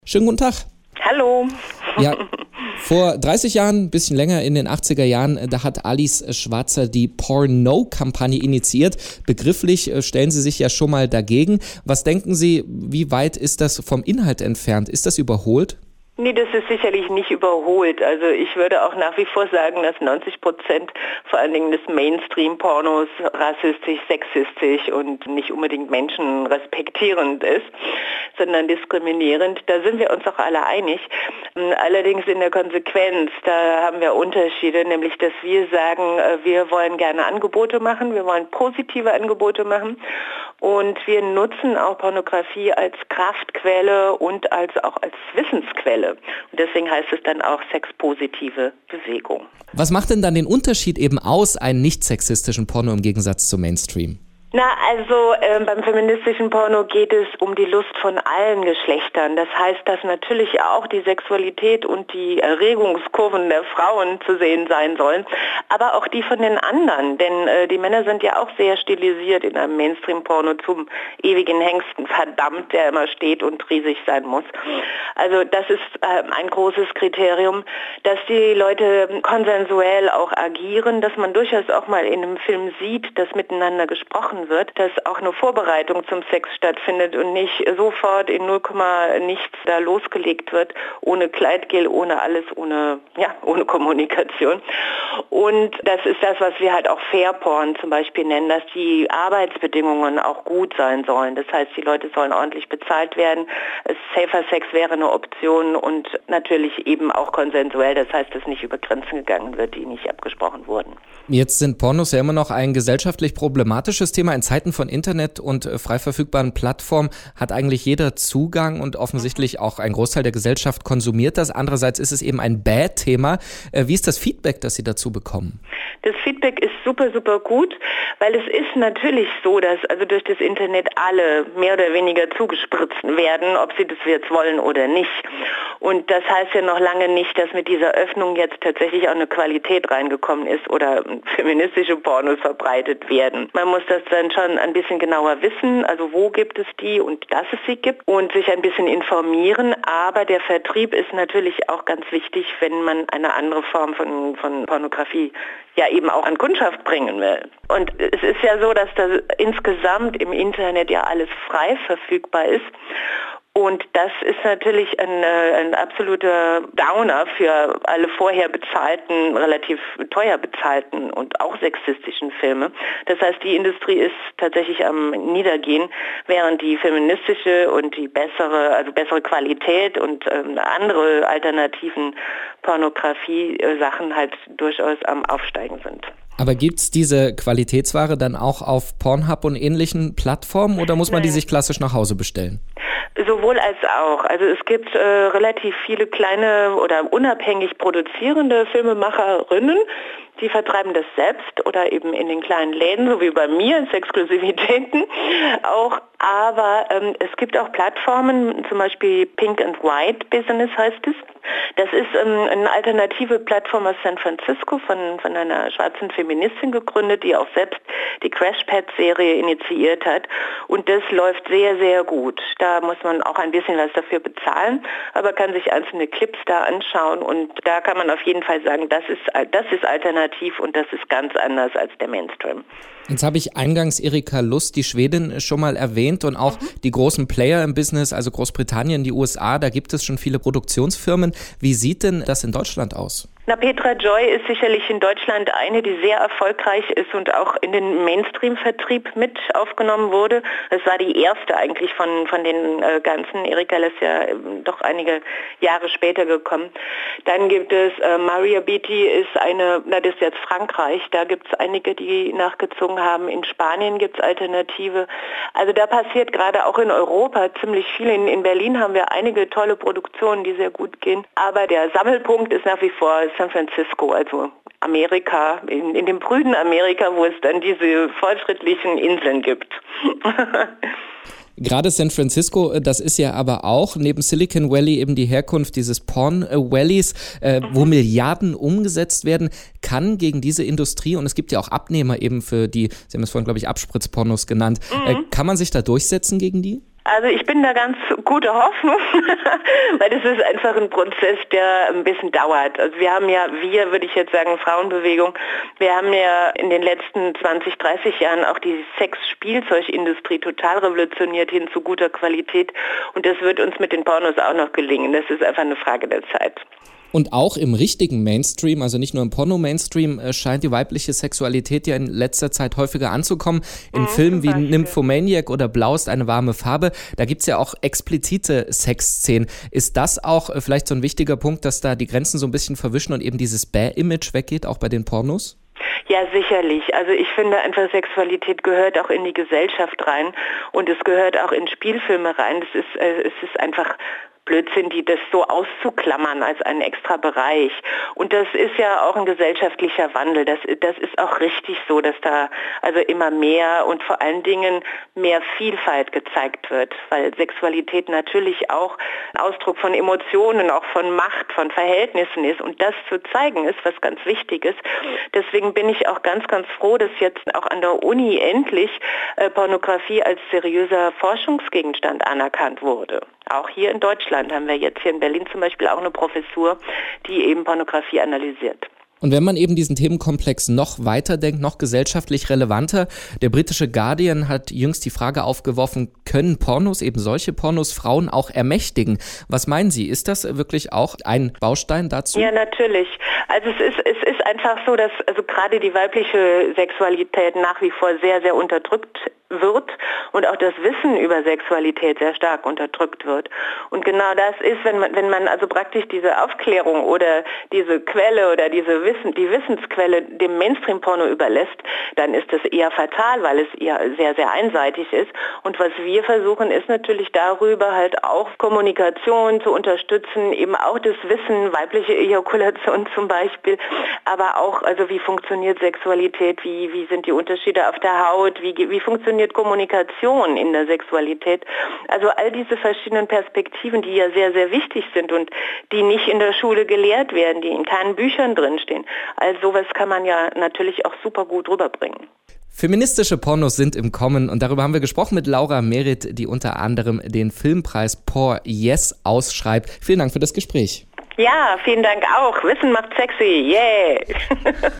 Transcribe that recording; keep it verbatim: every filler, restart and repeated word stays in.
Schönen guten Tag. Hallo. Ja, vor dreißig Jahren, ein bisschen länger, in den achtziger Jahren, da hat Alice Schwarzer die Porno-Kampagne initiiert. Begrifflich stellen Sie sich ja schon mal dagegen. Was denken Sie, wie weit ist das vom Inhalt entfernt? Ist das überholt? Nee, das ist sicherlich nicht überholt. Also ich würde auch nach wie vor sagen, dass neunzig Prozent vor allen Dingen des Mainstream-Pornos rassistisch, sexistisch und nicht unbedingt menschenrespektierend ist, sondern diskriminierend. Da sind wir uns auch alle einig. Allerdings in der Konsequenz, da haben wir Unterschiede, nämlich dass wir sagen, wir wollen gerne Angebote machen, wir wollen positive Angebote machen und wir nutzen auch Pornografie als Kraftquelle und als auch als Wissensquelle. Und deswegen heißt es dann auch sexpositive Bewegung. Was macht denn dann den Unterschied eben aus, einen nicht sexistischen Porno im Gegensatz zum Mainstream? Na, also äh, beim feministischen Porno geht es um die Lust von allen Geschlechtern. Das heißt, dass natürlich auch die Sexualität und die Erregungskurven der Frauen zu sehen sein sollen, aber auch die von den anderen. Denn äh, die Männer sind ja auch sehr stilisiert in einem Mainstream-Porno zum ewigen Hengsten, verdammt, der immer steht und riesig sein muss. Also das ist äh, ein großes Kriterium, dass die Leute konsensuell auch agieren, dass man durchaus auch mal in einem Film sieht, dass miteinander gesprochen wird, dass auch eine Vorbereitung zum Sex stattfindet und nicht sofort in null Komma nichts da losgelegt wird, ohne Kleidgel, ohne alles, ohne, ja, ohne Kommunikation. Und das ist das, was wir halt auch Fair-Porn zum Beispiel nennen, dass die Arbeitsbedingungen auch gut sein sollen. Das heißt, die Leute sollen ordentlich bezahlt werden. Safer Sex wäre eine Option und natürlich eben auch konsensuell. Das heißt, dass nicht über Grenzen gegangen wird, die nicht abgesprochen wurden. Jetzt sind Pornos ja immer noch ein gesellschaftlich problematisches Thema. In Zeiten von Internet und frei verfügbaren Plattformen hat eigentlich jeder Zugang und offensichtlich auch ein Großteil der Gesellschaft konsumiert das. Andererseits ist es eben ein Bad-Thema. Wie ist das Feedback, das Sie dazu bekommen? Das Feedback ist super, super gut, weil es ist natürlich so, dass also durch das Internet alle mehr oder weniger zugespritzt werden, ob sie das jetzt wollen oder nicht. Und das heißt ja noch lange nicht, dass mit dieser Öffnung jetzt tatsächlich auch eine Qualität reingekommen ist oder feministische Pornos verbreitet werden. Man muss das dann schon ein bisschen genauer wissen, also wo gibt es die und dass es sie gibt und sich ein bisschen informieren. Aber der Vertrieb ist natürlich auch ganz wichtig, wenn man eine andere Form von, von Pornografie ja eben auch an Kundschaft bringen will. Und es ist ja so, dass da insgesamt im Internet ja alles frei verfügbar ist. Und das ist natürlich ein, ein absoluter Downer für alle vorher bezahlten, relativ teuer bezahlten und auch sexistischen Filme. Das heißt, die Industrie ist tatsächlich am Niedergehen, während die feministische und die bessere, also bessere Qualität und ähm, andere alternativen Pornografie-Sachen halt durchaus am Aufsteigen sind. Aber gibt's diese Qualitätsware dann auch auf Pornhub und ähnlichen Plattformen oder muss man Nein. die sich klassisch nach Hause bestellen? Sowohl als auch. Also es gibt äh, relativ viele kleine oder unabhängig produzierende Filmemacherinnen, die vertreiben das selbst oder eben in den kleinen Läden, so wie bei mir, ins Exklusivitäten auch. Aber ähm, es gibt auch Plattformen, zum Beispiel Pink and White Business heißt es. Das ist ähm, eine alternative Plattform aus San Francisco von, von einer schwarzen Feministin gegründet, die auch selbst die Crash Pad-Serie initiiert hat. Und das läuft sehr, sehr gut. Da muss man auch ein bisschen was dafür bezahlen, aber kann sich einzelne Clips da anschauen. Und da kann man auf jeden Fall sagen, das ist, das ist alternativ und das ist ganz anders als der Mainstream. Jetzt habe ich eingangs Erika Lust, die Schwedin, schon mal erwähnt und auch mhm. die großen Player im Business, also Großbritannien, die U S A, da gibt es schon viele Produktionsfirmen. Wie sieht denn das in Deutschland aus? Na, Petra Joy ist sicherlich in Deutschland eine, die sehr erfolgreich ist und auch in den Mainstream-Vertrieb mit aufgenommen wurde. Es war die erste eigentlich von, von den äh, ganzen. Erika ist ja äh, doch einige Jahre später gekommen. Dann gibt es äh, Maria Beatty ist eine, na das ist jetzt Frankreich, da gibt es einige, die nachgezogen haben. In Spanien gibt es Alternative. Also da passiert gerade auch in Europa ziemlich viel. In, in Berlin haben wir einige tolle Produktionen, die sehr gut gehen. Aber der Sammelpunkt ist nach wie vor San Francisco, also Amerika, in, in dem brüden Amerika, wo es dann diese fortschrittlichen Inseln gibt. Gerade San Francisco, das ist ja aber auch neben Silicon Valley eben die Herkunft dieses Porn Valleys, äh, mhm. wo Milliarden umgesetzt werden. Kann gegen diese Industrie, und es gibt ja auch Abnehmer eben für die, Sie haben es vorhin, glaube ich, Abspritzpornos genannt, mhm. äh, kann man sich da durchsetzen gegen die? Also ich bin da ganz gute Hoffnung, weil es ist einfach ein Prozess, der ein bisschen dauert. Also wir haben ja, wir würde ich jetzt sagen, Frauenbewegung, wir haben ja in den letzten zwanzig, dreißig Jahren auch die Sex-Spielzeugindustrie total revolutioniert hin zu guter Qualität und das wird uns mit den Pornos auch noch gelingen. Das ist einfach eine Frage der Zeit. Und auch im richtigen Mainstream, also nicht nur im Porno-Mainstream, scheint die weibliche Sexualität ja in letzter Zeit häufiger anzukommen. In mhm, Filmen wie Nymphomaniac oder Blau ist eine warme Farbe, da gibt's ja auch explizite Sexszenen. Ist das auch vielleicht so ein wichtiger Punkt, dass da die Grenzen so ein bisschen verwischen und eben dieses Bäh-Image weggeht, auch bei den Pornos? Ja, sicherlich. Also ich finde einfach, Sexualität gehört auch in die Gesellschaft rein und es gehört auch in Spielfilme rein. Es ist, äh, es ist einfach Blödsinn, die das so auszuklammern als einen extra Bereich. Und das ist ja auch ein gesellschaftlicher Wandel. Das, das ist auch richtig so, dass da also immer mehr und vor allen Dingen mehr Vielfalt gezeigt wird, weil Sexualität natürlich auch ein Ausdruck von Emotionen, auch von Macht, von Verhältnissen ist. Und das zu zeigen ist was ganz Wichtiges. Deswegen bin ich auch ganz, ganz froh, dass jetzt auch an der Uni endlich äh, Pornografie als seriöser Forschungsgegenstand anerkannt wurde. Auch hier in Deutschland haben wir jetzt hier in Berlin zum Beispiel auch eine Professur, die eben Pornografie analysiert. Und wenn man eben diesen Themenkomplex noch weiterdenkt, noch gesellschaftlich relevanter, der britische Guardian hat jüngst die Frage aufgeworfen, können Pornos, eben solche Pornos, Frauen auch ermächtigen? Was meinen Sie, ist das wirklich auch ein Baustein dazu? Ja, natürlich. Also es ist, es ist einfach so, dass also gerade die weibliche Sexualität nach wie vor sehr, sehr unterdrückt wird und auch das Wissen über Sexualität sehr stark unterdrückt wird. Und genau das ist, wenn man, wenn man also praktisch diese Aufklärung oder diese Quelle oder diese Wissen, die Wissensquelle dem Mainstream-Porno überlässt, dann ist das eher fatal, weil es eher sehr, sehr einseitig ist. Und was wir versuchen, ist natürlich darüber halt auch Kommunikation zu unterstützen, eben auch das Wissen, weibliche Ejakulation zum Beispiel, aber auch, also wie funktioniert Sexualität, wie, wie sind die Unterschiede auf der Haut, wie, wie funktioniert Kommunikation in der Sexualität. Also all diese verschiedenen Perspektiven, die ja sehr, sehr wichtig sind und die nicht in der Schule gelehrt werden, die in keinen Büchern drinstehen. All sowas kann man ja natürlich auch super gut rüberbringen. Feministische Pornos sind im Kommen und darüber haben wir gesprochen mit Laura Merit, die unter anderem den Filmpreis Por Yes ausschreibt. Vielen Dank für das Gespräch. Ja, vielen Dank auch. Wissen macht sexy. Yeah!